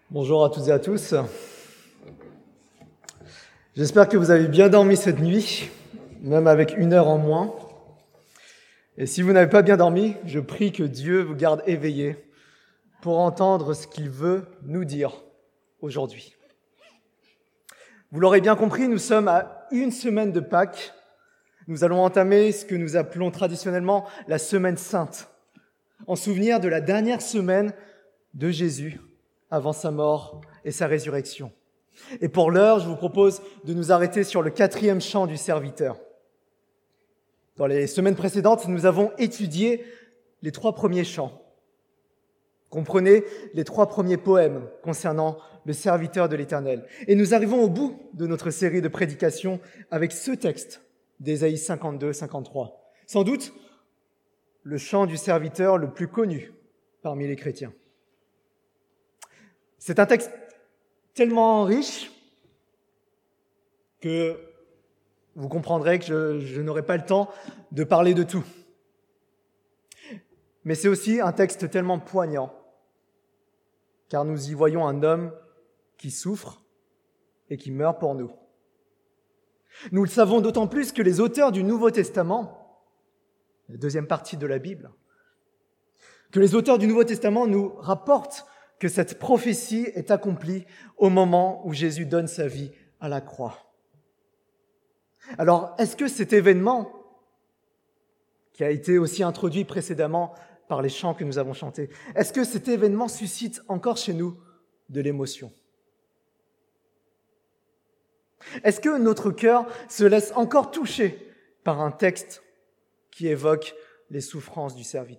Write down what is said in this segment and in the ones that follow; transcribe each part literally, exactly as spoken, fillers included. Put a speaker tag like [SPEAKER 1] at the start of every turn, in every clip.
[SPEAKER 1] Bonjour à toutes et à tous. J'espère que vous avez bien dormi cette nuit, même avec une heure en moins. Et si vous n'avez pas bien dormi, je prie que Dieu vous garde éveillés pour entendre ce qu'il veut nous dire aujourd'hui. Vous l'aurez bien compris, nous sommes à une semaine de Pâques. Nous allons entamer ce que nous appelons traditionnellement la Semaine Sainte, en souvenir de la dernière semaine de Jésus avant sa mort et sa résurrection. Et pour l'heure, je vous propose de nous arrêter sur le quatrième chant du serviteur. Dans les semaines précédentes, nous avons étudié les trois premiers chants. Comprenez les trois premiers poèmes concernant le serviteur de l'Éternel. Et nous arrivons au bout de notre série de prédications avec ce texte d'Ésaïe cinquante-deux cinquante-trois. Sans doute le chant du serviteur le plus connu parmi les chrétiens. C'est un texte tellement riche que vous comprendrez que je, je n'aurai pas le temps de parler de tout. Mais c'est aussi un texte tellement poignant, car nous y voyons un homme qui souffre et qui meurt pour nous. Nous le savons d'autant plus que les auteurs du Nouveau Testament, la deuxième partie de la Bible, que les auteurs du Nouveau Testament nous rapportent que cette prophétie est accomplie au moment où Jésus donne sa vie à la croix. Alors, est-ce que cet événement, qui a été aussi introduit précédemment par les chants que nous avons chantés, est-ce que cet événement suscite encore chez nous de l'émotion ? Est-ce que notre cœur se laisse encore toucher par un texte qui évoque les souffrances du serviteur ?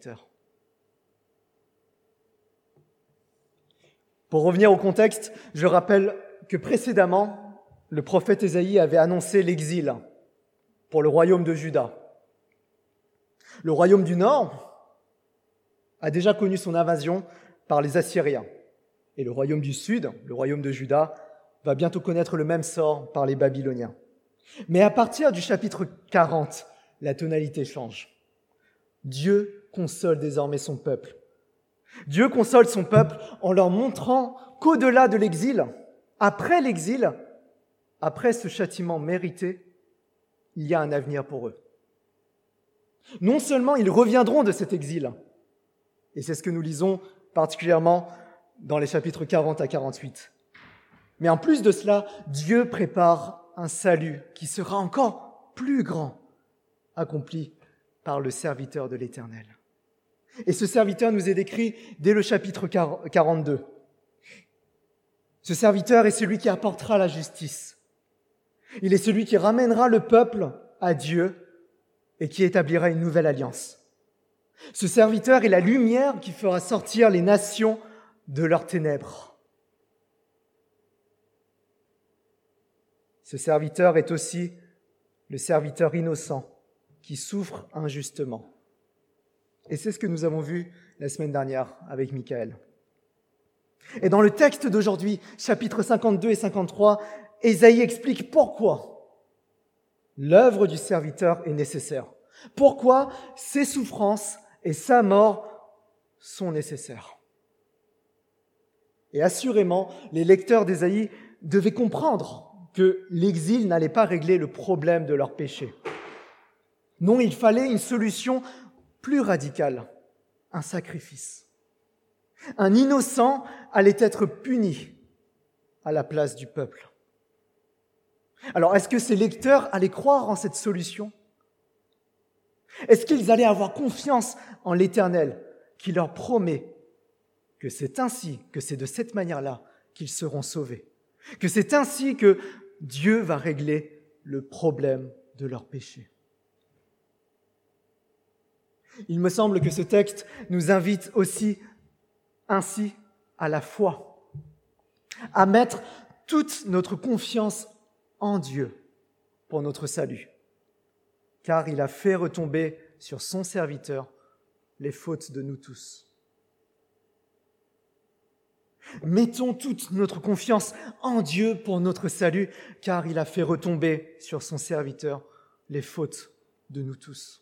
[SPEAKER 1] Pour revenir au contexte, je rappelle que précédemment, le prophète Ésaïe avait annoncé l'exil pour le royaume de Juda. Le royaume du Nord a déjà connu son invasion par les Assyriens. Et le royaume du Sud, le royaume de Juda, va bientôt connaître le même sort par les Babyloniens. Mais à partir du chapitre quarante, la tonalité change. Dieu console désormais son peuple. Dieu console son peuple en leur montrant qu'au-delà de l'exil, après l'exil, après ce châtiment mérité, il y a un avenir pour eux. Non seulement ils reviendront de cet exil, et c'est ce que nous lisons particulièrement dans les chapitres quarante à quarante-huit, mais en plus de cela, Dieu prépare un salut qui sera encore plus grand, accompli par le serviteur de l'Éternel. Et ce serviteur nous est décrit dès le chapitre quarante-deux. Ce serviteur est celui qui apportera la justice. Il est celui qui ramènera le peuple à Dieu et qui établira une nouvelle alliance. Ce serviteur est la lumière qui fera sortir les nations de leurs ténèbres. Ce serviteur est aussi le serviteur innocent qui souffre injustement. Et c'est ce que nous avons vu la semaine dernière avec Michael. Et dans le texte d'aujourd'hui, chapitres cinquante-deux et cinquante-trois, Ésaïe explique pourquoi l'œuvre du serviteur est nécessaire. Pourquoi ses souffrances et sa mort sont nécessaires. Et assurément, les lecteurs d'Ésaïe devaient comprendre que l'exil n'allait pas régler le problème de leur péché. Non, il fallait une solution plus radical, un sacrifice. Un innocent allait être puni à la place du peuple. Alors, est-ce que ces lecteurs allaient croire en cette solution ? Est-ce qu'ils allaient avoir confiance en l'Éternel qui leur promet que c'est ainsi, que c'est de cette manière-là qu'ils seront sauvés, que c'est ainsi que Dieu va régler le problème de leur péché ? Il me semble que ce texte nous invite aussi ainsi à la foi, à mettre toute notre confiance en Dieu pour notre salut, car il a fait retomber sur son serviteur les fautes de nous tous. Mettons toute notre confiance en Dieu pour notre salut, car il a fait retomber sur son serviteur les fautes de nous tous.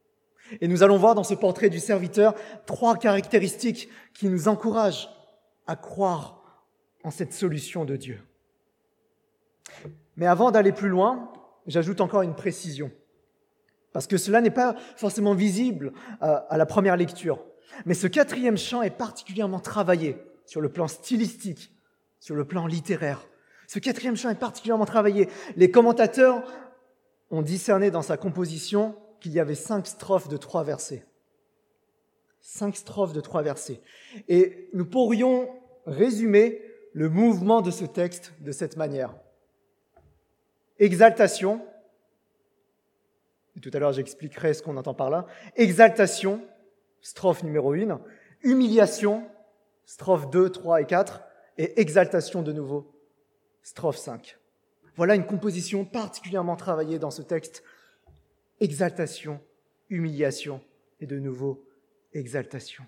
[SPEAKER 1] Et nous allons voir dans ce portrait du serviteur trois caractéristiques qui nous encouragent à croire en cette solution de Dieu. Mais avant d'aller plus loin, j'ajoute encore une précision, parce que cela n'est pas forcément visible à la première lecture. Mais ce quatrième chant est particulièrement travaillé sur le plan stylistique, sur le plan littéraire. Ce quatrième chant est particulièrement travaillé. Les commentateurs ont discerné dans sa composition qu'il y avait cinq strophes de trois versets. Cinq strophes de trois versets. Et nous pourrions résumer le mouvement de ce texte de cette manière. Exaltation, et tout à l'heure j'expliquerai ce qu'on entend par là. Exaltation, strophe numéro un. Humiliation, strophe deux, trois et quatre. Et exaltation de nouveau, strophe cinq. Voilà une composition particulièrement travaillée dans ce texte. Exaltation, humiliation et de nouveau exaltation.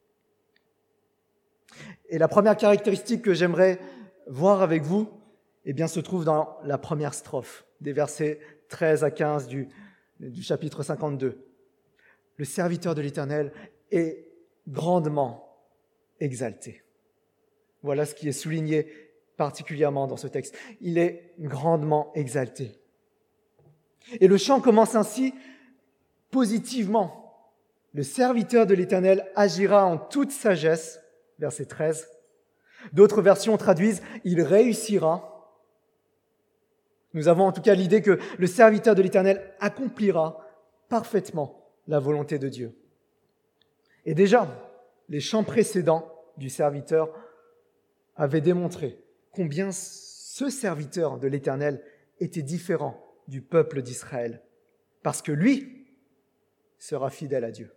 [SPEAKER 1] Et la première caractéristique que j'aimerais voir avec vous, eh bien, se trouve dans la première strophe, des versets treize à quinze du, du chapitre cinquante-deux. Le serviteur de l'Éternel est grandement exalté. Voilà ce qui est souligné particulièrement dans ce texte. Il est grandement exalté. Et le chant commence ainsi positivement. Le serviteur de l'Éternel agira en toute sagesse, verset treize. D'autres versions traduisent « il réussira ». Nous avons en tout cas l'idée que le serviteur de l'Éternel accomplira parfaitement la volonté de Dieu. Et déjà, les chants précédents du serviteur avaient démontré combien ce serviteur de l'Éternel était différent du peuple d'Israël, parce que lui sera fidèle à Dieu.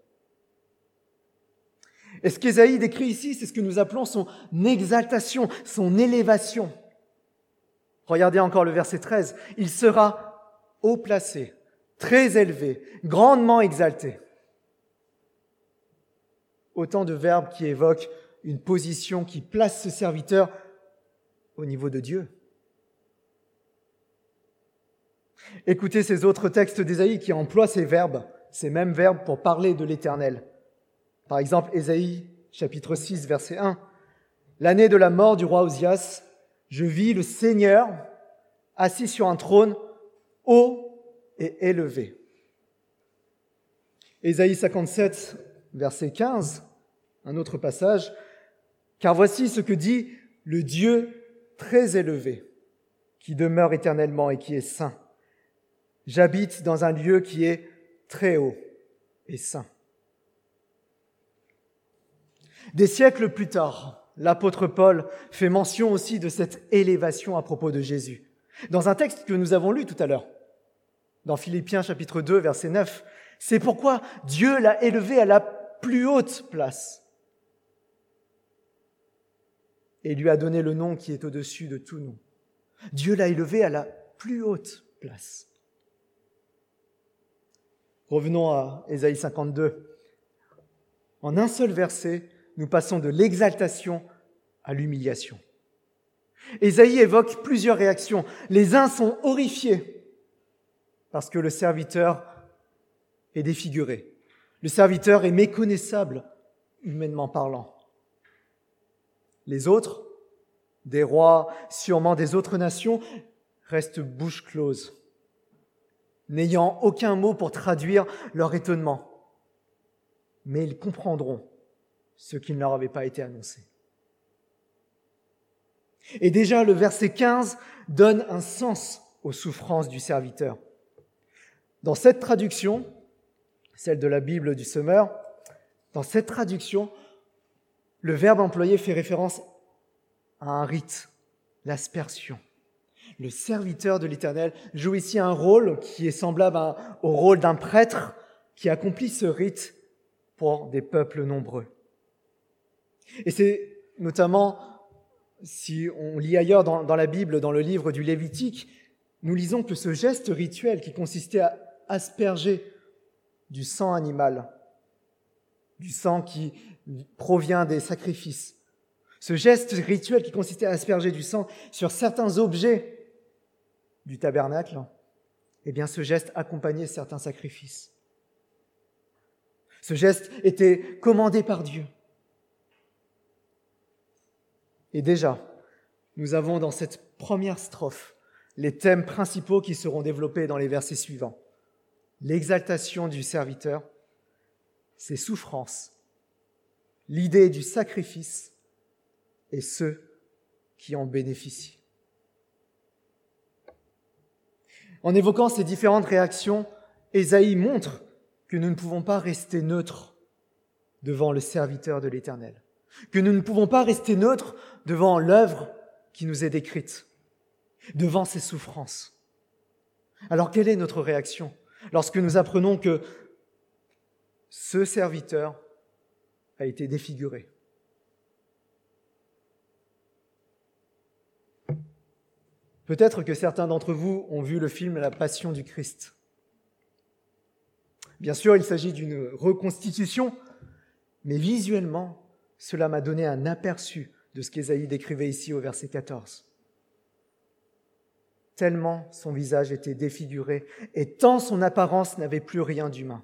[SPEAKER 1] Et ce qu'Ésaïe décrit ici, c'est ce que nous appelons son exaltation, son élévation. Regardez encore le verset treize. Il sera haut placé, très élevé, grandement exalté. Autant de verbes qui évoquent une position qui place ce serviteur au niveau de Dieu. Écoutez ces autres textes d'Ésaïe qui emploient ces verbes, ces mêmes verbes pour parler de l'Éternel. Par exemple, Ésaïe, chapitre six, verset un. « L'année de la mort du roi Osias, je vis le Seigneur assis sur un trône haut et élevé. » Ésaïe cinquante-sept, verset quinze, un autre passage. « Car voici ce que dit le Dieu très élevé, qui demeure éternellement et qui est saint. J'habite dans un lieu qui est très haut et saint. » Des siècles plus tard, l'apôtre Paul fait mention aussi de cette élévation à propos de Jésus. Dans un texte que nous avons lu tout à l'heure, dans Philippiens chapitre deux, verset neuf, « C'est pourquoi Dieu l'a élevé à la plus haute place et lui a donné le nom qui est au-dessus de tout nom. » Dieu l'a élevé à la plus haute place. Revenons à Ésaïe cinquante-deux. En un seul verset, nous passons de l'exaltation à l'humiliation. Ésaïe évoque plusieurs réactions. Les uns sont horrifiés parce que le serviteur est défiguré. Le serviteur est méconnaissable, humainement parlant. Les autres, des rois, sûrement des autres nations, restent bouche close, n'ayant aucun mot pour traduire leur étonnement. Mais ils comprendront ce qui ne leur avait pas été annoncé. Et déjà, le verset quinze donne un sens aux souffrances du serviteur. Dans cette traduction, celle de la Bible du Semeur, dans cette traduction, le verbe employé fait référence à un rite, l'aspersion. Le serviteur de l'Éternel joue ici un rôle qui est semblable au rôle d'un prêtre qui accomplit ce rite pour des peuples nombreux. Et c'est notamment, si on lit ailleurs dans, dans la Bible, dans le livre du Lévitique, nous lisons que ce geste rituel qui consistait à asperger du sang animal, du sang qui provient des sacrifices, ce geste rituel qui consistait à asperger du sang sur certains objets du tabernacle, eh bien ce geste accompagnait certains sacrifices. Ce geste était commandé par Dieu. Et déjà, nous avons dans cette première strophe les thèmes principaux qui seront développés dans les versets suivants. L'exaltation du serviteur, ses souffrances, l'idée du sacrifice et ceux qui en bénéficient. En évoquant ces différentes réactions, Ésaïe montre que nous ne pouvons pas rester neutres devant le serviteur de l'Éternel, que nous ne pouvons pas rester neutres devant l'œuvre qui nous est décrite, devant ses souffrances. Alors quelle est notre réaction lorsque nous apprenons que ce serviteur a été défiguré? Peut-être que certains d'entre vous ont vu le film La Passion du Christ. Bien sûr, il s'agit d'une reconstitution, mais visuellement, cela m'a donné un aperçu de ce qu'Ésaïe décrivait ici au verset quatorze. Tellement son visage était défiguré et tant son apparence n'avait plus rien d'humain.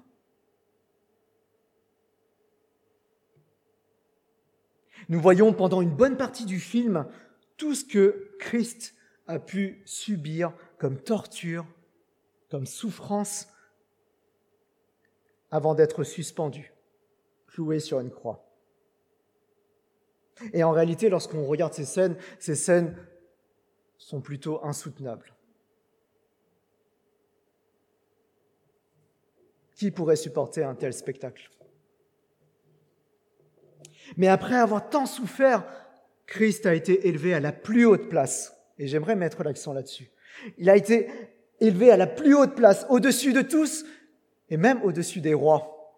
[SPEAKER 1] Nous voyons pendant une bonne partie du film tout ce que Christ a pu subir comme torture, comme souffrance, avant d'être suspendu, cloué sur une croix. Et en réalité, lorsqu'on regarde ces scènes, ces scènes sont plutôt insoutenables. Qui pourrait supporter un tel spectacle? Mais après avoir tant souffert, Christ a été élevé à la plus haute place. Et j'aimerais mettre l'accent là-dessus. Il a été élevé à la plus haute place, au-dessus de tous, et même au-dessus des rois.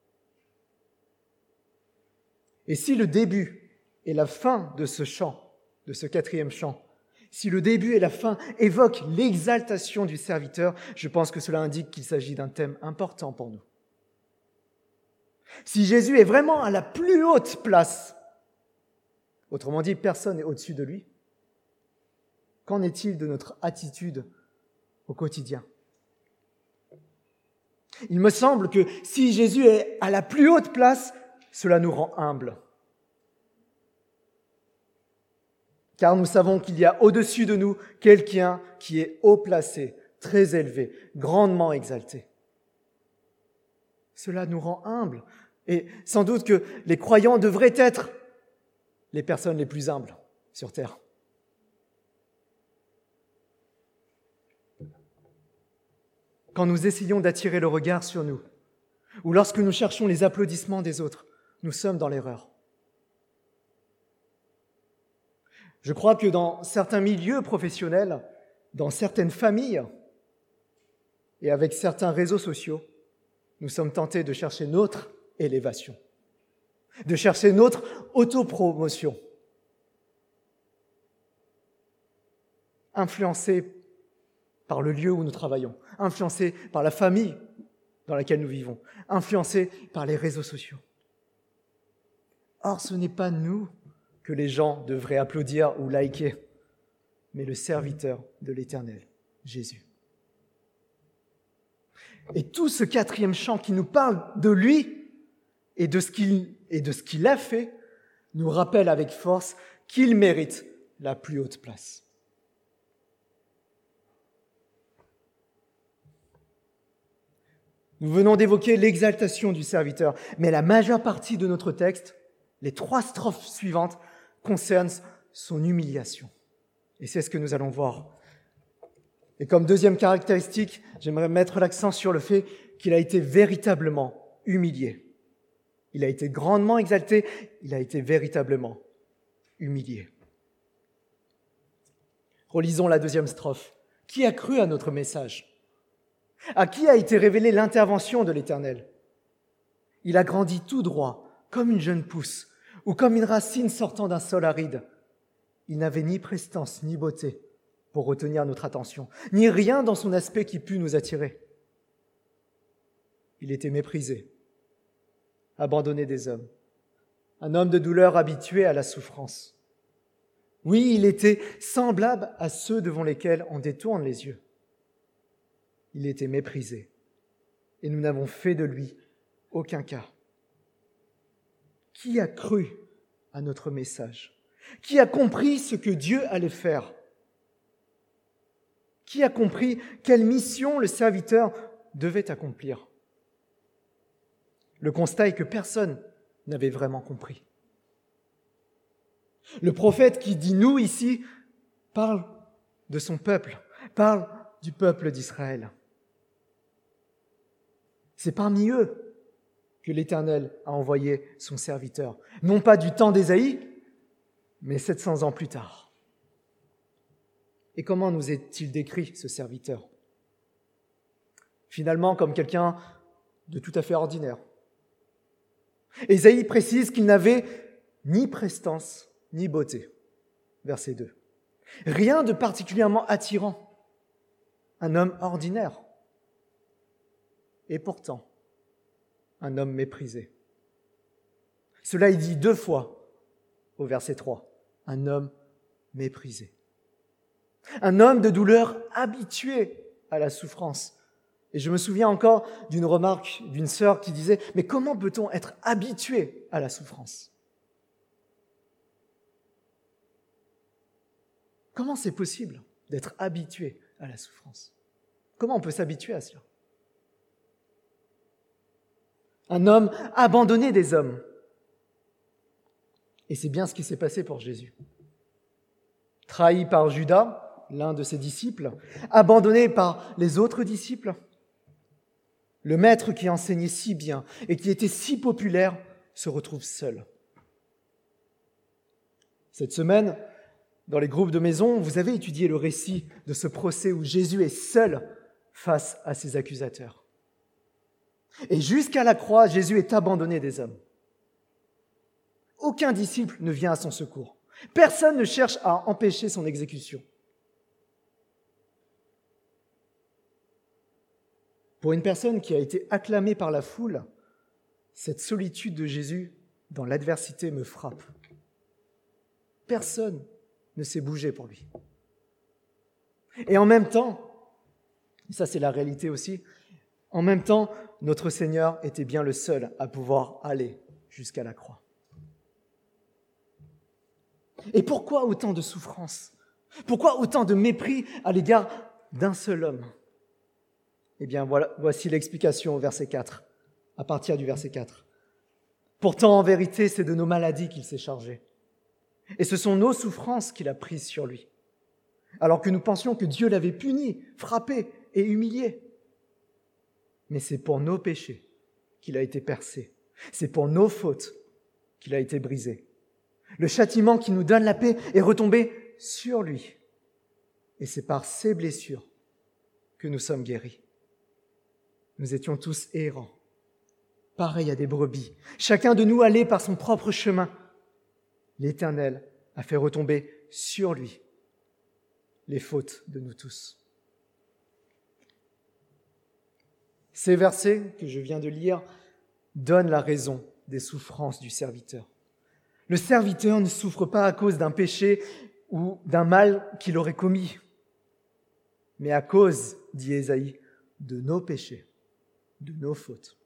[SPEAKER 1] Et si le début et la fin de ce chant, de ce quatrième chant, si le début et la fin évoquent l'exaltation du serviteur, je pense que cela indique qu'il s'agit d'un thème important pour nous. Si Jésus est vraiment à la plus haute place, autrement dit, personne n'est au-dessus de lui, qu'en est-il de notre attitude au quotidien? Il me semble que si Jésus est à la plus haute place, cela nous rend humbles. Car nous savons qu'il y a au-dessus de nous quelqu'un qui est haut placé, très élevé, grandement exalté. Cela nous rend humbles. Et sans doute que les croyants devraient être les personnes les plus humbles sur terre. Quand nous essayons d'attirer le regard sur nous, ou lorsque nous cherchons les applaudissements des autres, nous sommes dans l'erreur. Je crois que dans certains milieux professionnels, dans certaines familles et avec certains réseaux sociaux, nous sommes tentés de chercher notre élévation, de chercher notre autopromotion, influencés par le lieu où nous travaillons, influencés par la famille dans laquelle nous vivons, influencés par les réseaux sociaux. Or, ce n'est pas nous que les gens devraient applaudir ou liker, mais le serviteur de l'Éternel, Jésus. Et tout ce quatrième chant qui nous parle de lui et de ce qu'il, et de ce qu'il a fait, nous rappelle avec force qu'il mérite la plus haute place. Nous venons d'évoquer l'exaltation du serviteur, mais la majeure partie de notre texte, les trois strophes suivantes, concernent son humiliation. Et c'est ce que nous allons voir. Et comme deuxième caractéristique, j'aimerais mettre l'accent sur le fait qu'il a été véritablement humilié. Il a été grandement exalté, il a été véritablement humilié. Relisons la deuxième strophe. Qui a cru à notre message ? À qui a été révélée l'intervention de l'Éternel ? Il a grandi tout droit, comme une jeune pousse, ou comme une racine sortant d'un sol aride. Il n'avait ni prestance, ni beauté pour retenir notre attention, ni rien dans son aspect qui pût nous attirer. Il était méprisé, abandonné des hommes, un homme de douleur habitué à la souffrance. Oui, il était semblable à ceux devant lesquels on détourne les yeux. Il était méprisé, et nous n'avons fait de lui aucun cas. Qui a cru à notre message ? Qui a compris ce que Dieu allait faire? Qui a compris quelle mission le serviteur devait accomplir? Le constat est que personne n'avait vraiment compris. Le prophète qui dit « nous » ici parle de son peuple, parle du peuple d'Israël. C'est parmi eux que l'Éternel a envoyé son serviteur, non pas du temps d'Ésaïe, mais sept cents ans plus tard. Et comment nous est-il décrit, ce serviteur? Finalement, comme quelqu'un de tout à fait ordinaire. Ésaïe précise qu'il n'avait ni prestance, ni beauté. Verset deux. Rien de particulièrement attirant. Un homme ordinaire. Et pourtant, un homme méprisé. Cela est dit deux fois au verset trois. Un homme méprisé. Un homme de douleur habitué à la souffrance. Et je me souviens encore d'une remarque d'une sœur qui disait « Mais comment peut-on être habitué à la souffrance ?» Comment c'est possible d'être habitué à la souffrance? Comment on peut s'habituer à cela? Un homme abandonné des hommes. Et c'est bien ce qui s'est passé pour Jésus. Trahi par Judas, l'un de ses disciples, abandonné par les autres disciples, le maître qui enseignait si bien et qui était si populaire se retrouve seul. Cette semaine, dans les groupes de maison, vous avez étudié le récit de ce procès où Jésus est seul face à ses accusateurs. Et jusqu'à la croix, Jésus est abandonné des hommes. Aucun disciple ne vient à son secours. Personne ne cherche à empêcher son exécution. Pour une personne qui a été acclamée par la foule, cette solitude de Jésus dans l'adversité me frappe. Personne ne s'est bougé pour lui. Et en même temps, et ça c'est la réalité aussi, en même temps, notre Seigneur était bien le seul à pouvoir aller jusqu'à la croix. Et pourquoi autant de souffrance? Pourquoi autant de mépris à l'égard d'un seul homme? Eh bien, voilà, voici l'explication au verset quatre, à partir du verset quatre. Pourtant, en vérité, c'est de nos maladies qu'il s'est chargé. Et ce sont nos souffrances qu'il a prises sur lui. Alors que nous pensions que Dieu l'avait puni, frappé et humilié. Mais c'est pour nos péchés qu'il a été percé. C'est pour nos fautes qu'il a été brisé. Le châtiment qui nous donne la paix est retombé sur lui. Et c'est par ses blessures que nous sommes guéris. Nous étions tous errants, pareils à des brebis. Chacun de nous allait par son propre chemin. L'Éternel a fait retomber sur lui les fautes de nous tous. Ces versets que je viens de lire donnent la raison des souffrances du serviteur. Le serviteur ne souffre pas à cause d'un péché ou d'un mal qu'il aurait commis, mais à cause, dit Ésaïe, de nos péchés, de nos fautes.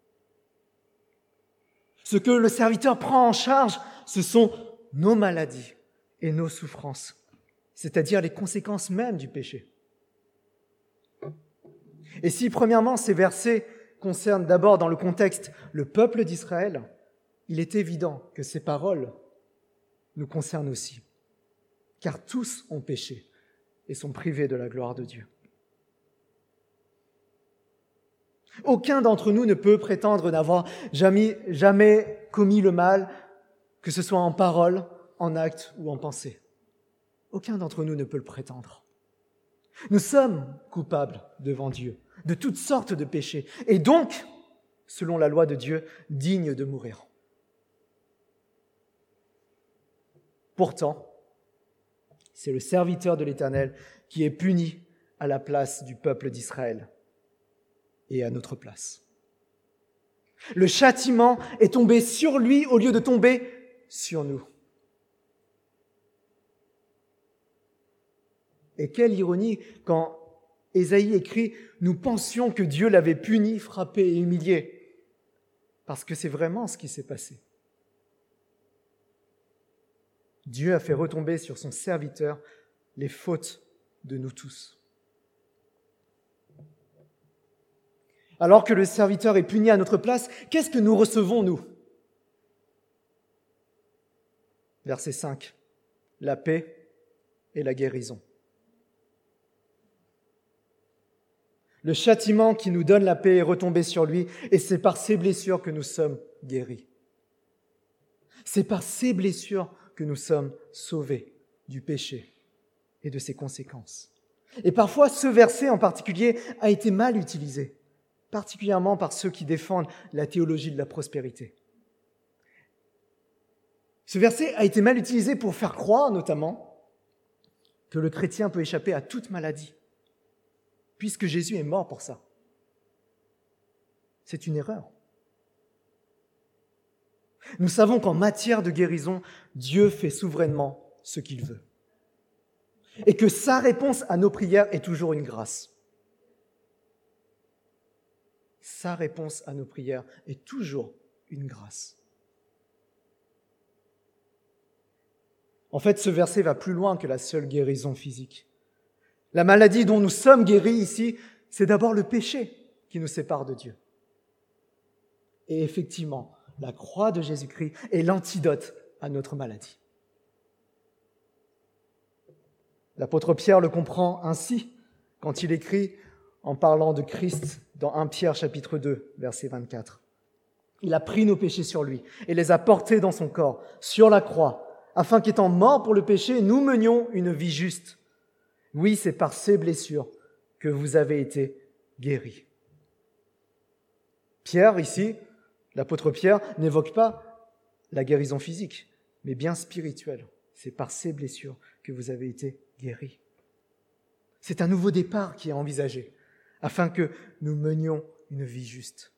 [SPEAKER 1] Ce que le serviteur prend en charge, ce sont nos maladies et nos souffrances, c'est-à-dire les conséquences même du péché. Et si, premièrement, ces versets concernent d'abord dans le contexte le peuple d'Israël, il est évident que ces paroles nous concernent aussi, car tous ont péché et sont privés de la gloire de Dieu. Aucun d'entre nous ne peut prétendre n'avoir jamais, jamais commis le mal, que ce soit en parole, en acte ou en pensée. Aucun d'entre nous ne peut le prétendre. Nous sommes coupables devant Dieu de toutes sortes de péchés et donc, selon la loi de Dieu, dignes de mourir. Pourtant, c'est le serviteur de l'Éternel qui est puni à la place du peuple d'Israël et à notre place. Le châtiment est tombé sur lui au lieu de tomber sur nous. Et quelle ironie quand Ésaïe écrit « Nous pensions que Dieu l'avait puni, frappé et humilié », parce que c'est vraiment ce qui s'est passé. Dieu a fait retomber sur son serviteur les fautes de nous tous. Alors que le serviteur est puni à notre place, qu'est-ce que nous recevons, nous ? Verset cinq. La paix et la guérison. Le châtiment qui nous donne la paix est retombé sur lui, et c'est par ses blessures que nous sommes guéris. C'est par ses blessures que nous sommes sauvés du péché et de ses conséquences. Et parfois, ce verset en particulier a été mal utilisé, particulièrement par ceux qui défendent la théologie de la prospérité. Ce verset a été mal utilisé pour faire croire, notamment, que le chrétien peut échapper à toute maladie, puisque Jésus est mort pour ça. C'est une erreur. Nous savons qu'en matière de guérison, Dieu fait souverainement ce qu'il veut. Et que sa réponse à nos prières est toujours une grâce. Sa réponse à nos prières est toujours une grâce. En fait, ce verset va plus loin que la seule guérison physique. La maladie dont nous sommes guéris ici, c'est d'abord le péché qui nous sépare de Dieu. Et effectivement, la croix de Jésus-Christ est l'antidote à notre maladie. L'apôtre Pierre le comprend ainsi quand il écrit en parlant de Christ dans premier Pierre chapitre deux, verset vingt-quatre. Il a pris nos péchés sur lui et les a portés dans son corps, sur la croix, afin qu'étant morts pour le péché, nous menions une vie juste. Oui, c'est par ces blessures que vous avez été guéris. Pierre, ici, l'apôtre Pierre, n'évoque pas la guérison physique, mais bien spirituelle. C'est par ces blessures que vous avez été guéris. C'est un nouveau départ qui est envisagé, afin que nous menions une vie juste.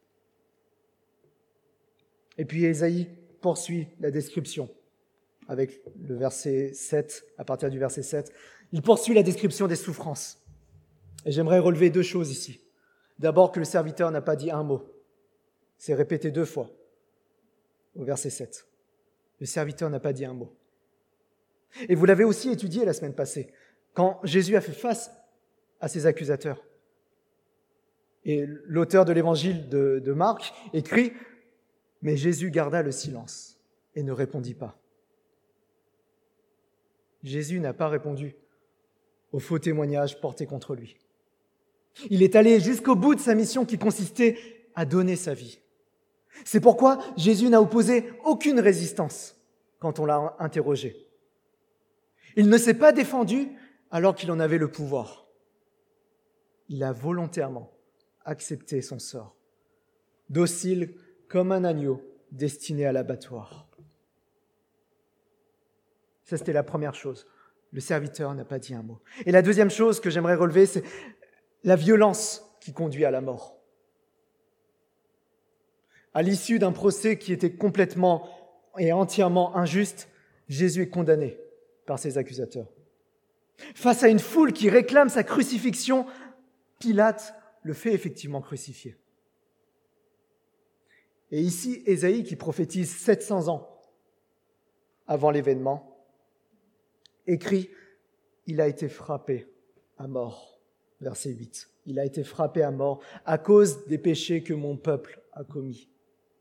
[SPEAKER 1] Et puis Ésaïe poursuit la description avec le verset sept, à partir du verset sept. Il poursuit la description des souffrances. Et j'aimerais relever deux choses ici. D'abord, que le serviteur n'a pas dit un mot. C'est répété deux fois au verset sept. Le serviteur n'a pas dit un mot. Et vous l'avez aussi étudié la semaine passée, quand Jésus a fait face à ses accusateurs. Et l'auteur de l'évangile de, de Marc écrit « Mais Jésus garda le silence et ne répondit pas. » Jésus n'a pas répondu aux faux témoignages portés contre lui. Il est allé jusqu'au bout de sa mission qui consistait à donner sa vie. C'est pourquoi Jésus n'a opposé aucune résistance quand on l'a interrogé. Il ne s'est pas défendu alors qu'il en avait le pouvoir. Il a volontairement accepté son sort, docile comme un agneau destiné à l'abattoir. Ça, c'était la première chose. Le serviteur n'a pas dit un mot. Et la deuxième chose que j'aimerais relever, c'est la violence qui conduit à la mort. À l'issue d'un procès qui était complètement et entièrement injuste, Jésus est condamné par ses accusateurs. Face à une foule qui réclame sa crucifixion, Pilate le fait effectivement crucifier. Et ici, Ésaïe, qui prophétise sept cents ans avant l'événement, écrit « Il a été frappé à mort », verset huit. « Il a été frappé à mort à cause des péchés que mon peuple a commis. »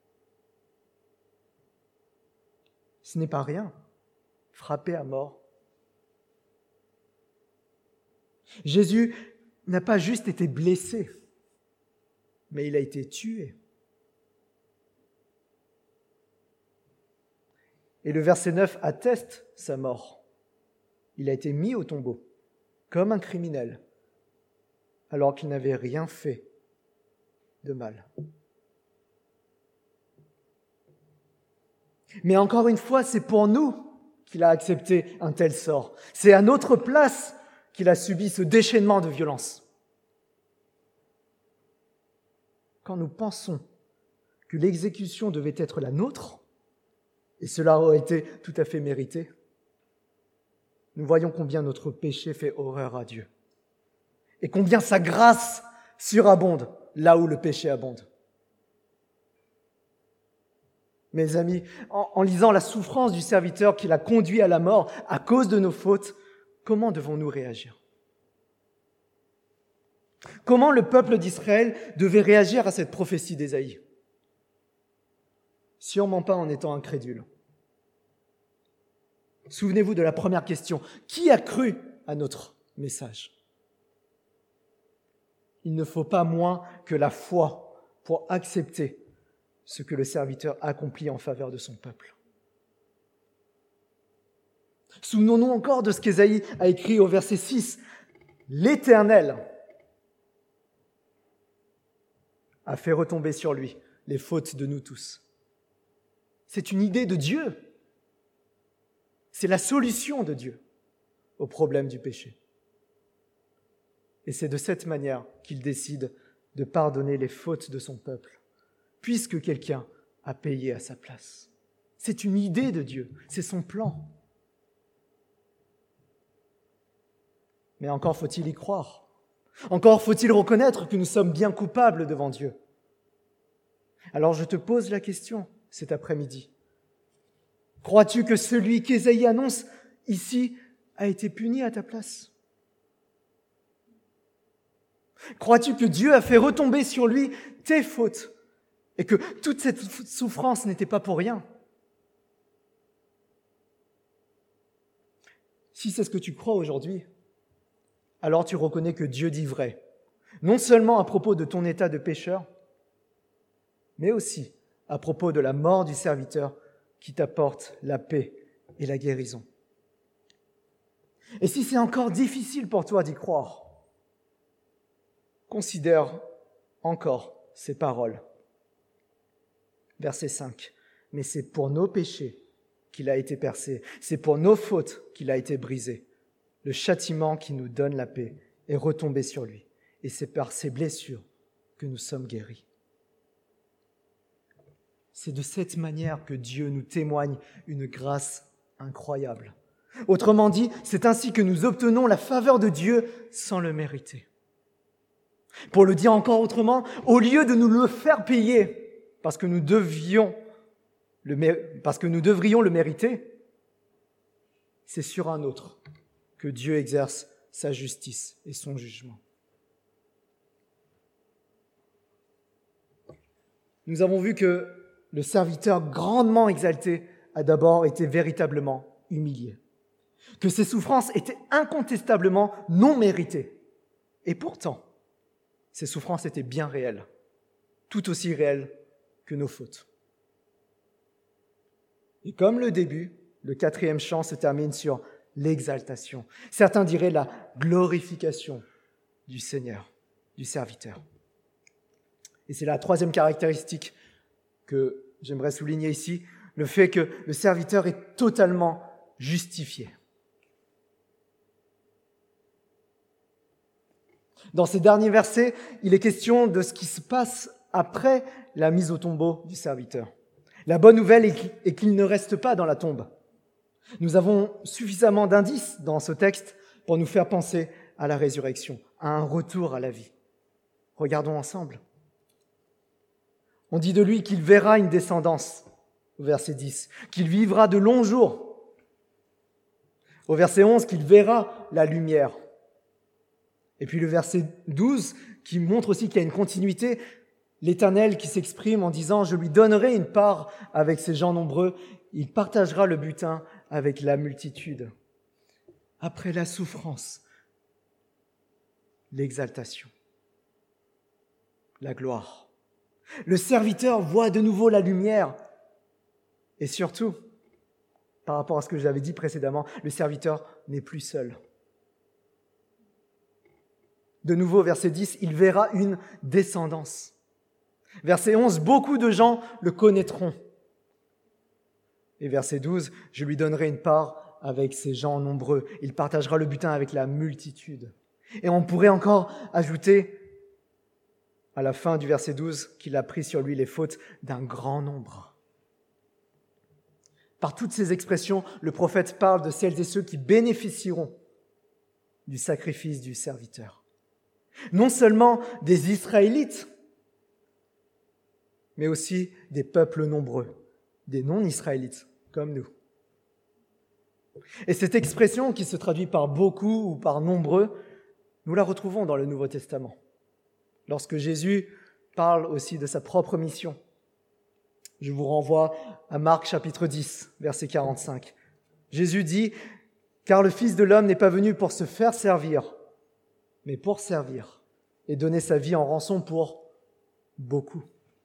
[SPEAKER 1] Ce n'est pas rien, frappé à mort. Jésus n'a pas juste été blessé, mais il a été tué. Et le verset neuf atteste sa mort. Il a été mis au tombeau, comme un criminel, alors qu'il n'avait rien fait de mal. Mais encore une fois, c'est pour nous qu'il a accepté un tel sort. C'est à notre place qu'il a subi ce déchaînement de violence. Quand nous pensons que l'exécution devait être la nôtre, et cela aurait été tout à fait mérité, nous voyons combien notre péché fait horreur à Dieu et combien sa grâce surabonde là où le péché abonde. Mes amis, en, en lisant la souffrance du serviteur qui l'a conduit à la mort à cause de nos fautes, comment devons-nous réagir? Comment le peuple d'Israël devait réagir à cette prophétie d'Ésaïe? Sûrement pas en étant incrédule. Souvenez-vous de la première question. Qui a cru à notre message? Il ne faut pas moins que la foi pour accepter ce que le serviteur accomplit en faveur de son peuple. Souvenons-nous encore de ce qu'Ésaïe a écrit au verset six. L'Éternel a fait retomber sur lui les fautes de nous tous. C'est une idée de Dieu. C'est la solution de Dieu au problème du péché. Et c'est de cette manière qu'il décide de pardonner les fautes de son peuple, puisque quelqu'un a payé à sa place. C'est une idée de Dieu, c'est son plan. Mais encore faut-il y croire. Encore faut-il reconnaître que nous sommes bien coupables devant Dieu. Alors je te pose la question cet après-midi. Crois-tu que celui qu'Ésaïe annonce ici a été puni à ta place? Crois-tu que Dieu a fait retomber sur lui tes fautes et que toute cette souffrance n'était pas pour rien? Si c'est ce que tu crois aujourd'hui, alors tu reconnais que Dieu dit vrai, non seulement à propos de ton état de pécheur, mais aussi à propos de la mort du serviteur qui t'apporte la paix et la guérison. Et si c'est encore difficile pour toi d'y croire, considère encore ces paroles. Verset cinq. Mais c'est pour nos péchés qu'il a été percé, c'est pour nos fautes qu'il a été brisé. Le châtiment qui nous donne la paix est retombé sur lui, et c'est par ses blessures que nous sommes guéris. C'est de cette manière que Dieu nous témoigne une grâce incroyable. Autrement dit, c'est ainsi que nous obtenons la faveur de Dieu sans le mériter. Pour le dire encore autrement, au lieu de nous le faire payer parce que nous devions le, parce que nous devrions le mériter, c'est sur un autre que Dieu exerce sa justice et son jugement. Nous avons vu que le serviteur grandement exalté a d'abord été véritablement humilié, que ses souffrances étaient incontestablement non méritées. Et pourtant, ces souffrances étaient bien réelles, tout aussi réelles que nos fautes. Et comme le début, le quatrième chant se termine sur l'exaltation. Certains diraient la glorification du Seigneur, du serviteur. Et c'est la troisième caractéristique que j'aimerais souligner ici, le fait que le serviteur est totalement justifié. Dans ces derniers versets, il est question de ce qui se passe après la mise au tombeau du serviteur. La bonne nouvelle est qu'il ne reste pas dans la tombe. Nous avons suffisamment d'indices dans ce texte pour nous faire penser à la résurrection, à un retour à la vie. Regardons ensemble. On dit de lui qu'il verra une descendance, au verset dix, qu'il vivra de longs jours. Au verset onze, qu'il verra la lumière. Et puis le verset douze, qui montre aussi qu'il y a une continuité, l'Éternel qui s'exprime en disant « Je lui donnerai une part avec ces gens nombreux, il partagera le butin avec la multitude. » Après la souffrance, l'exaltation, la gloire. Le serviteur voit de nouveau la lumière. Et surtout, par rapport à ce que j'avais dit précédemment, le serviteur n'est plus seul. De nouveau, verset dix, il verra une descendance. Verset onze, beaucoup de gens le connaîtront. Et verset douze, je lui donnerai une part avec ces gens nombreux. Il partagera le butin avec la multitude. Et on pourrait encore ajouter à la fin du verset douze qu'il a pris sur lui les fautes d'un grand nombre. Par toutes ces expressions, le prophète parle de celles et ceux qui bénéficieront du sacrifice du serviteur. Non seulement des Israélites, mais aussi des peuples nombreux, des non-israélites, comme nous. Et cette expression qui se traduit par beaucoup ou par nombreux, nous la retrouvons dans le Nouveau Testament. Lorsque Jésus parle aussi de sa propre mission. Je vous renvoie à Marc chapitre dix, verset quarante-cinq. Jésus dit « Car le Fils de l'homme n'est pas venu pour se faire servir, mais pour servir et donner sa vie en rançon pour beaucoup. »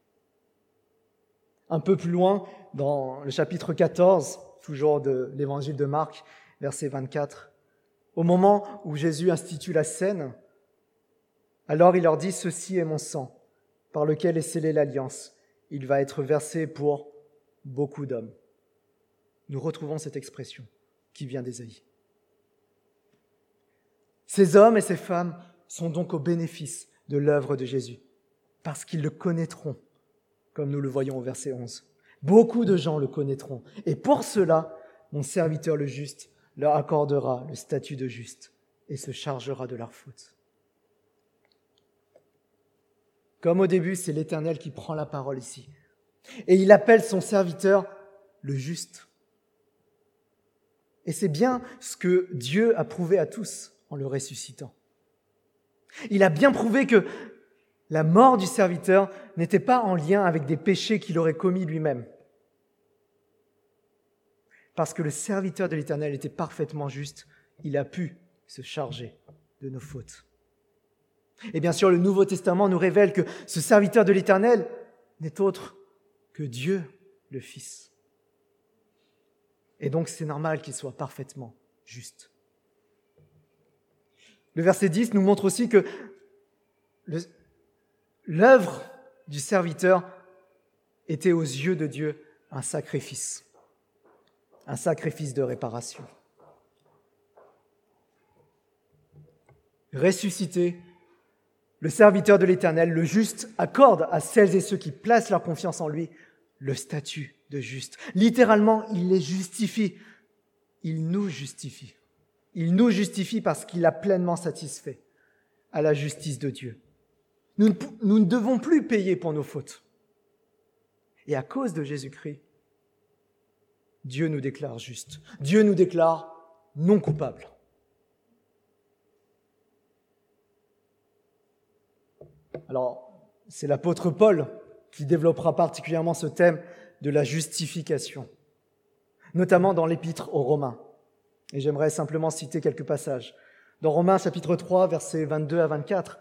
[SPEAKER 1] Un peu plus loin, dans le chapitre quatorze, toujours de l'évangile de Marc, verset vingt-quatre, au moment où Jésus institue la scène, alors il leur dit « Ceci est mon sang, par lequel est scellée l'alliance. Il va être versé pour beaucoup d'hommes. » Nous retrouvons cette expression qui vient d'Ésaïe. Ces hommes et ces femmes sont donc au bénéfice de l'œuvre de Jésus, parce qu'ils le connaîtront, comme nous le voyons au verset onze. Beaucoup de gens le connaîtront, et pour cela, mon serviteur le juste leur accordera le statut de juste et se chargera de leurs fautes. Comme au début, c'est l'Éternel qui prend la parole ici. Et il appelle son serviteur le juste. Et c'est bien ce que Dieu a prouvé à tous en le ressuscitant. Il a bien prouvé que la mort du serviteur n'était pas en lien avec des péchés qu'il aurait commis lui-même. Parce que le serviteur de l'Éternel était parfaitement juste, il a pu se charger de nos fautes. Et bien sûr, le Nouveau Testament nous révèle que ce serviteur de l'Éternel n'est autre que Dieu, le Fils. Et donc, c'est normal qu'il soit parfaitement juste. Le verset dix nous montre aussi que le, l'œuvre du serviteur était aux yeux de Dieu un sacrifice, un sacrifice de réparation. Ressuscité, le serviteur de l'Éternel, le juste, accorde à celles et ceux qui placent leur confiance en lui le statut de juste. Littéralement, il les justifie. Il nous justifie. Il nous justifie parce qu'il a pleinement satisfait à la justice de Dieu. Nous ne, nous ne devons plus payer pour nos fautes. Et à cause de Jésus-Christ, Dieu nous déclare justes. Dieu nous déclare non coupables. Alors, c'est l'apôtre Paul qui développera particulièrement ce thème de la justification, notamment dans l'épître aux Romains. Et j'aimerais simplement citer quelques passages. Dans Romains chapitre trois, versets vingt-deux à vingt-quatre,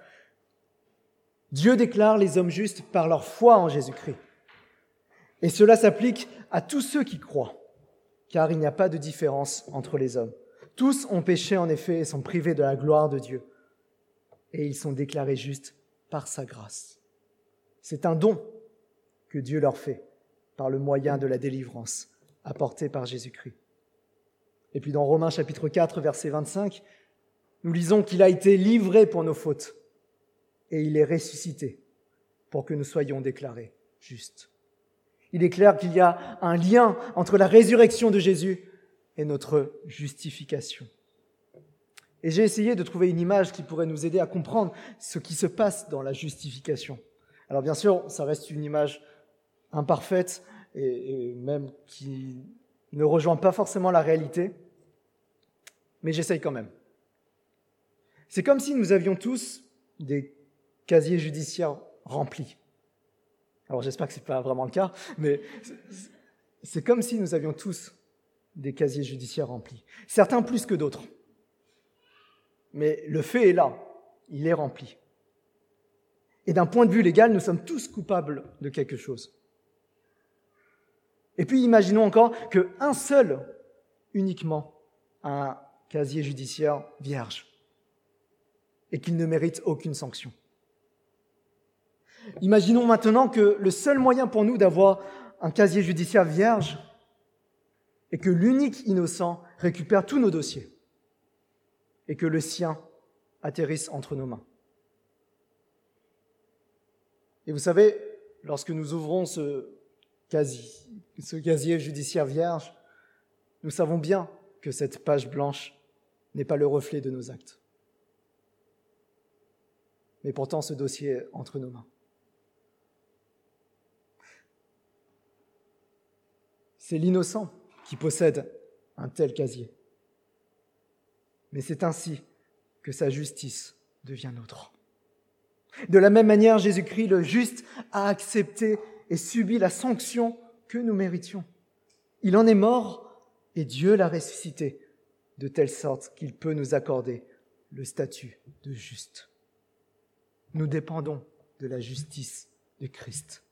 [SPEAKER 1] Dieu déclare les hommes justes par leur foi en Jésus-Christ. Et cela s'applique à tous ceux qui croient, car il n'y a pas de différence entre les hommes. Tous ont péché en effet et sont privés de la gloire de Dieu. Et ils sont déclarés justes par sa grâce. C'est un don que Dieu leur fait par le moyen de la délivrance apportée par Jésus-Christ. Et puis dans Romains chapitre quatre, verset vingt-cinq, nous lisons qu'il a été livré pour nos fautes et il est ressuscité pour que nous soyons déclarés justes. Il est clair qu'il y a un lien entre la résurrection de Jésus et notre justification. Et j'ai essayé de trouver une image qui pourrait nous aider à comprendre ce qui se passe dans la justification. Alors bien sûr, ça reste une image imparfaite et, et même qui ne rejoint pas forcément la réalité, mais j'essaye quand même. C'est comme si nous avions tous des casiers judiciaires remplis. Alors j'espère que ce n'est pas vraiment le cas, mais c'est comme si nous avions tous des casiers judiciaires remplis. Certains plus que d'autres. Mais le fait est là, il est rempli. Et d'un point de vue légal, nous sommes tous coupables de quelque chose. Et puis imaginons encore qu'un seul, uniquement, a un casier judiciaire vierge et qu'il ne mérite aucune sanction. Imaginons maintenant que le seul moyen pour nous d'avoir un casier judiciaire vierge est que l'unique innocent récupère tous nos dossiers et que le sien atterrisse entre nos mains. Et vous savez, lorsque nous ouvrons ce casier, ce casier judiciaire vierge, nous savons bien que cette page blanche n'est pas le reflet de nos actes. Mais pourtant, ce dossier est entre nos mains. C'est l'innocent qui possède un tel casier. Mais c'est ainsi que sa justice devient nôtre. De la même manière, Jésus-Christ, le juste, a accepté et subi la sanction que nous méritions. Il en est mort et Dieu l'a ressuscité de telle sorte qu'il peut nous accorder le statut de juste. Nous dépendons de la justice de Christ.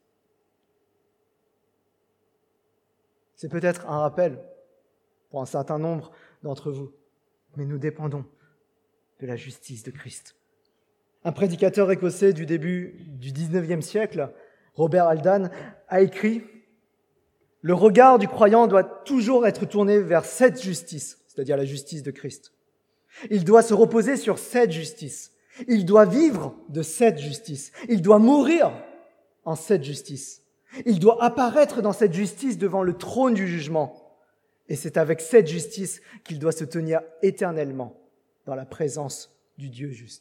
[SPEAKER 1] C'est peut-être un rappel pour un certain nombre d'entre vous, mais nous dépendons de la justice de Christ. Un prédicateur écossais du début du dix-neuvième siècle, Robert Haldane, a écrit « Le regard du croyant doit toujours être tourné vers cette justice, c'est-à-dire la justice de Christ. Il doit se reposer sur cette justice. Il doit vivre de cette justice. Il doit mourir en cette justice. Il doit apparaître dans cette justice devant le trône du jugement. Et c'est avec cette justice qu'il doit se tenir éternellement dans la présence du Dieu juste. »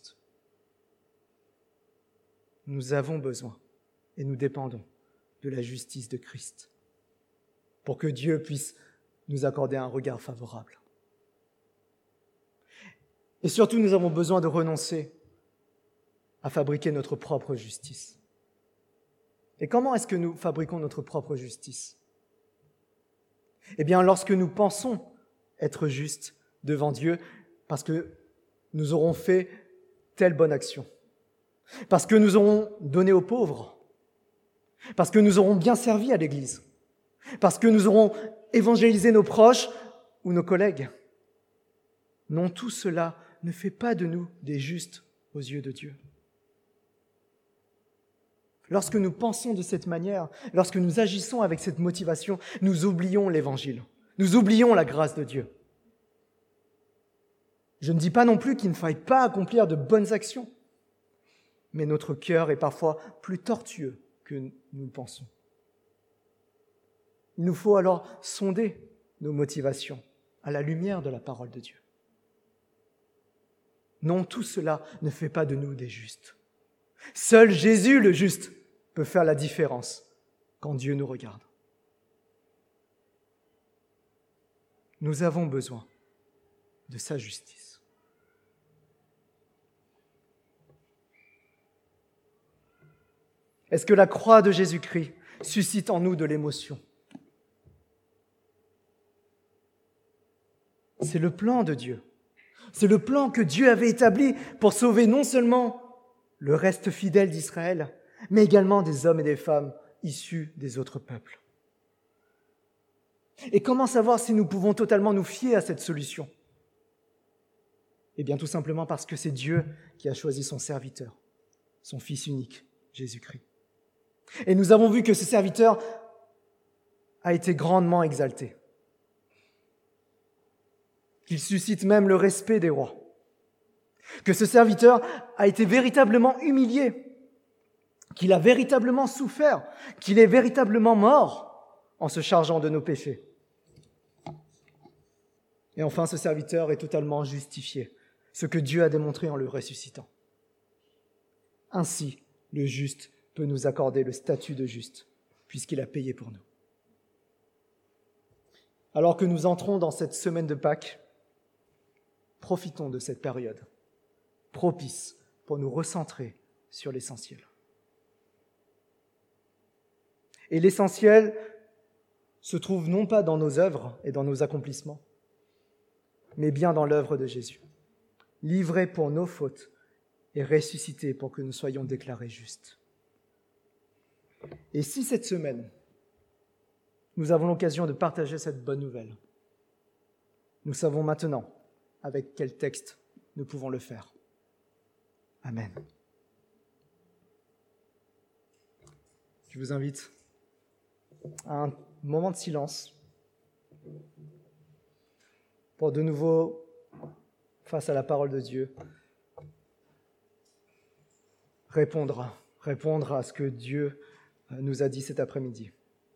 [SPEAKER 1] Nous avons besoin et nous dépendons de la justice de Christ pour que Dieu puisse nous accorder un regard favorable. Et surtout, nous avons besoin de renoncer à fabriquer notre propre justice. Et comment est-ce que nous fabriquons notre propre justice ? Eh bien, lorsque nous pensons être justes devant Dieu parce que nous aurons fait telle bonne action, parce que nous aurons donné aux pauvres, parce que nous aurons bien servi à l'Église, parce que nous aurons évangélisé nos proches ou nos collègues. Non, tout cela ne fait pas de nous des justes aux yeux de Dieu. Lorsque nous pensons de cette manière, lorsque nous agissons avec cette motivation, nous oublions l'Évangile, nous oublions la grâce de Dieu. Je ne dis pas non plus qu'il ne faille pas accomplir de bonnes actions, mais notre cœur est parfois plus tortueux que nous le pensons. Il nous faut alors sonder nos motivations à la lumière de la parole de Dieu. Non, tout cela ne fait pas de nous des justes. Seul Jésus, le juste, peut faire la différence quand Dieu nous regarde. Nous avons besoin de sa justice. Est-ce que la croix de Jésus-Christ suscite en nous de l'émotion ? C'est le plan de Dieu. C'est le plan que Dieu avait établi pour sauver non seulement le reste fidèle d'Israël, mais également des hommes et des femmes issus des autres peuples. Et comment savoir si nous pouvons totalement nous fier à cette solution ? Eh bien, tout simplement parce que c'est Dieu qui a choisi son serviteur, son Fils unique, Jésus-Christ. Et nous avons vu que ce serviteur a été grandement exalté, qu'il suscite même le respect des rois, que ce serviteur a été véritablement humilié, qu'il a véritablement souffert, qu'il est véritablement mort en se chargeant de nos péchés. Et enfin, ce serviteur est totalement justifié, ce que Dieu a démontré en le ressuscitant. Ainsi, le juste peut nous accorder le statut de juste, puisqu'il a payé pour nous. Alors que nous entrons dans cette semaine de Pâques, profitons de cette période propice pour nous recentrer sur l'essentiel. Et l'essentiel se trouve non pas dans nos œuvres et dans nos accomplissements, mais bien dans l'œuvre de Jésus, livré pour nos fautes et ressuscité pour que nous soyons déclarés justes. Et si cette semaine, nous avons l'occasion de partager cette bonne nouvelle, nous savons maintenant avec quel texte nous pouvons le faire. Amen. Je vous invite à un moment de silence pour de nouveau, face à la parole de Dieu, répondre, répondre à ce que Dieu nous a dit cet après-midi.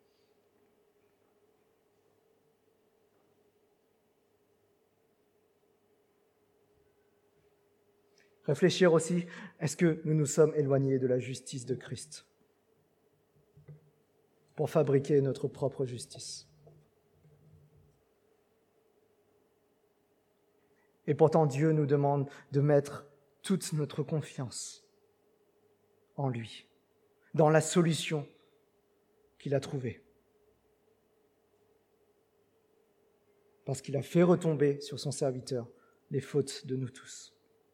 [SPEAKER 1] Réfléchir aussi, est-ce que nous nous sommes éloignés de la justice de Christ pour fabriquer notre propre justice ? Et pourtant, Dieu nous demande de mettre toute notre confiance en lui, dans la solution qu'il a trouvée. Parce qu'il a fait retomber sur son serviteur les fautes de nous tous.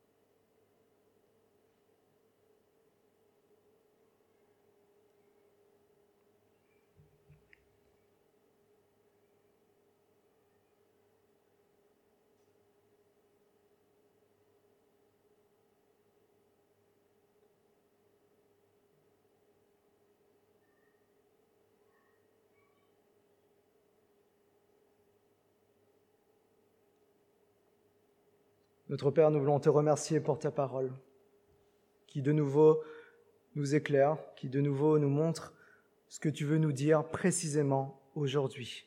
[SPEAKER 1] Notre Père, nous voulons te remercier pour ta parole, qui de nouveau nous éclaire, qui de nouveau nous montre ce que tu veux nous dire précisément aujourd'hui.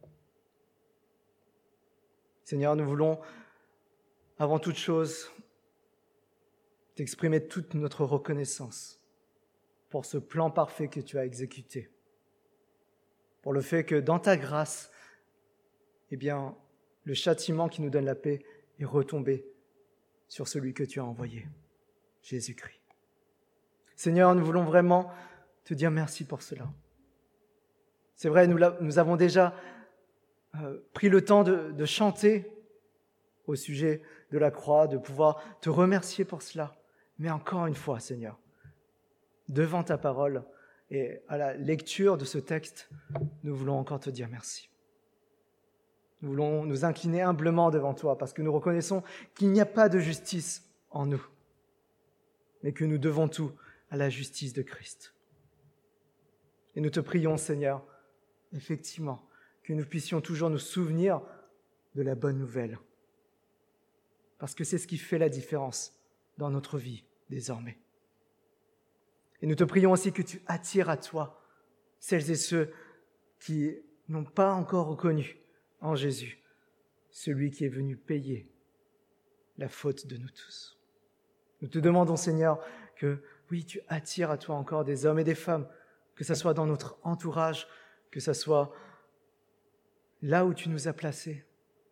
[SPEAKER 1] Seigneur, nous voulons, avant toute chose, t'exprimer toute notre reconnaissance pour ce plan parfait que tu as exécuté, pour le fait que dans ta grâce, eh bien, le châtiment qui nous donne la paix est retombé sur celui que tu as envoyé, Jésus-Christ. Seigneur, nous voulons vraiment te dire merci pour cela. C'est vrai, nous, nous avons déjà euh, pris le temps de, de chanter au sujet de la croix, de pouvoir te remercier pour cela. Mais encore une fois, Seigneur, devant ta parole et à la lecture de ce texte, nous voulons encore te dire merci. Nous voulons nous incliner humblement devant toi parce que nous reconnaissons qu'il n'y a pas de justice en nous, mais que nous devons tout à la justice de Christ. Et nous te prions, Seigneur, effectivement, que nous puissions toujours nous souvenir de la bonne nouvelle, parce que c'est ce qui fait la différence dans notre vie désormais. Et nous te prions aussi que tu attires à toi celles et ceux qui n'ont pas encore reconnu en Jésus, celui qui est venu payer la faute de nous tous. Nous te demandons, Seigneur, que oui, tu attires à toi encore des hommes et des femmes, que ce soit dans notre entourage, que ce soit là où tu nous as placés.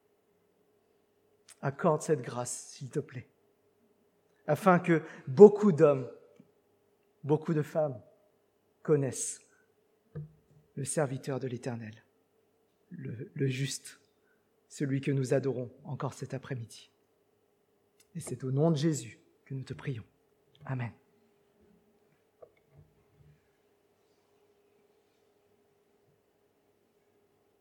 [SPEAKER 1] Accorde cette grâce, s'il te plaît, afin que beaucoup d'hommes, beaucoup de femmes connaissent le serviteur de l'Éternel, le, le juste, celui que nous adorons encore cet après-midi. Et c'est au nom de Jésus que nous te prions. Amen.